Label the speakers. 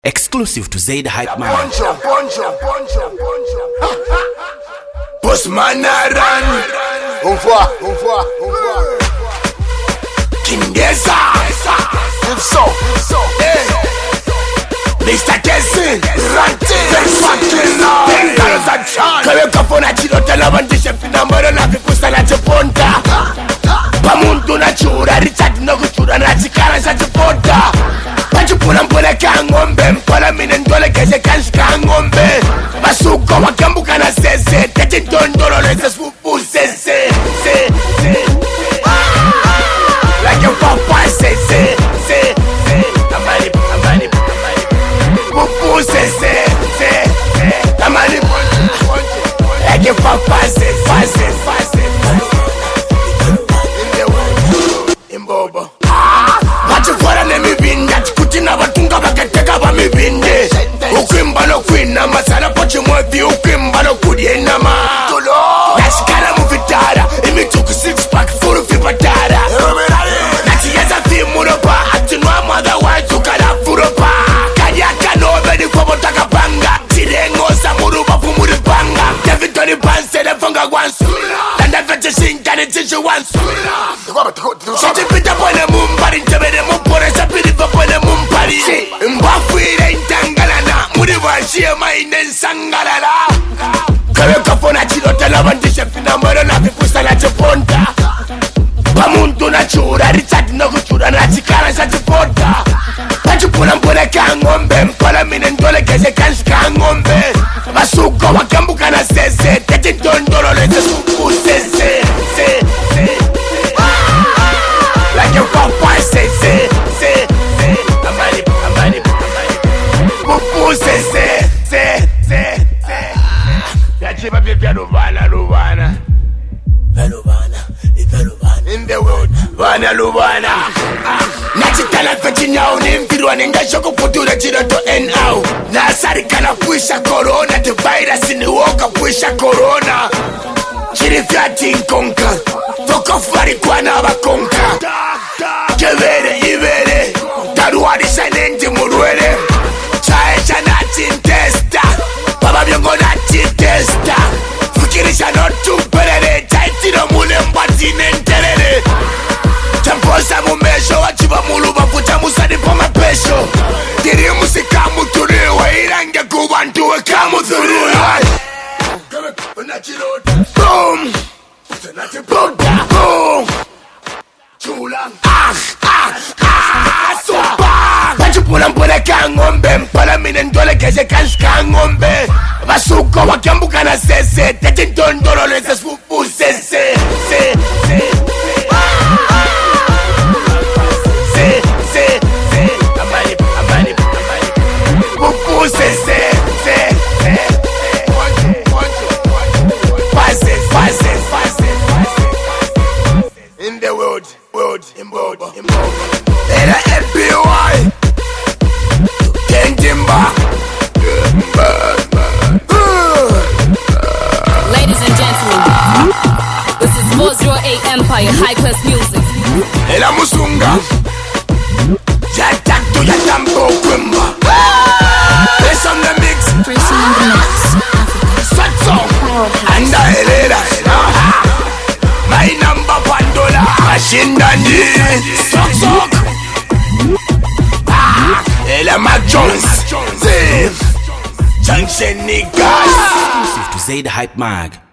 Speaker 1: Exclusive to Zaid Hype Man.
Speaker 2: Poncho. Postmanaran. On voit. Kingeza. If so. Hey. Mr. Kessin. Ranting. That's fucking love. $10 a chance. Kawe kafona chilote la bandishe finambaro na vikusa na chiponta. Pamuntu na chura. Richard no kuchura na chikara sa chiponta. Pachupuna mpole ka ngombe. Mpola mine ndole keshe kanshi ka ngombe. Masuko wakambuka na sese. Tete ndondolo lese sfufu sese. Like a papa sese. Amani. Fufu sese. Amani. Like a papa sese. Imbobo. Bachukora nemibinda. Chikutina batunga bakateka bamibinde. Ukimba no kwina masala pochi mwevi. Ukimba no kudiena ma Nashikala muvitara. Imituku 6-pack furu vipatara. Nachiyeza vimuropa. Atinwa motherwise ukala furopa. Kanyaka nobe ni kwa botaka panga. Chirengo sa muruba fumuripanga. Devitoni panse nefonga wansu. Tanda veche shintani tishu wansu. Shati pita pone mumbari. Njebede mumpore sapirifa pone mumpari. Mbafuire intangalana. Muriwashie maine nsangalala. Kawe kafona chilote la bandishe finambaro na vikusa na chiponta. Pamuntu na chura. Richard no kuchura na chikara sa chiponta. Pachupuna mpole ka ngombe. Mpola mine ndole keshe kanshi ka ngombe. Masuko wakambuka na sese. Tete ndondolo lese suku sese. Like a papa sese. Amani. Fufu sese. Yachiba pia Luvana. In the world, Luvana. Nachitala Virginia unimfirwa nengasho kufutura chiroto NO. Nasarikana puisha corona. The virus in the woka puisha corona. Chirifyati nkonka. Toko fari kwa na bakonka. Kevere ibere. Taruarisha nenji murwele. Chaecha nati testa. Baba byongo nati testa. Fikirisha notu perere. Chaitiro mule mbati nenterere. Temposa mumesho. Wachiba muluba kucha musadi pa mapesho. Tiri musika muturiwe. Irange kubantuwe kamuturiwe. Boom. Boom. Chula. Super. Pachupuna mpole ka ngombe. Mpola mine ndole keshe kanshi ka ngombe. Masuko wakambuka na sese. Tete ndondolo lese sfufu sese. Amani. Fufu sese. In the world, Imbobo. Era FBI. Kenjimba.
Speaker 3: Ladies and gentlemen, this is 408 Empire High Class Music.
Speaker 2: Ela musunga. Jatak to yatambo kwimba. Press on the mix. Satso. Anda helera. My number $1. Mashindani. Sok. Ela Mac Jones. Junction niggas.
Speaker 1: Exclusive to Zaid Hype Mag.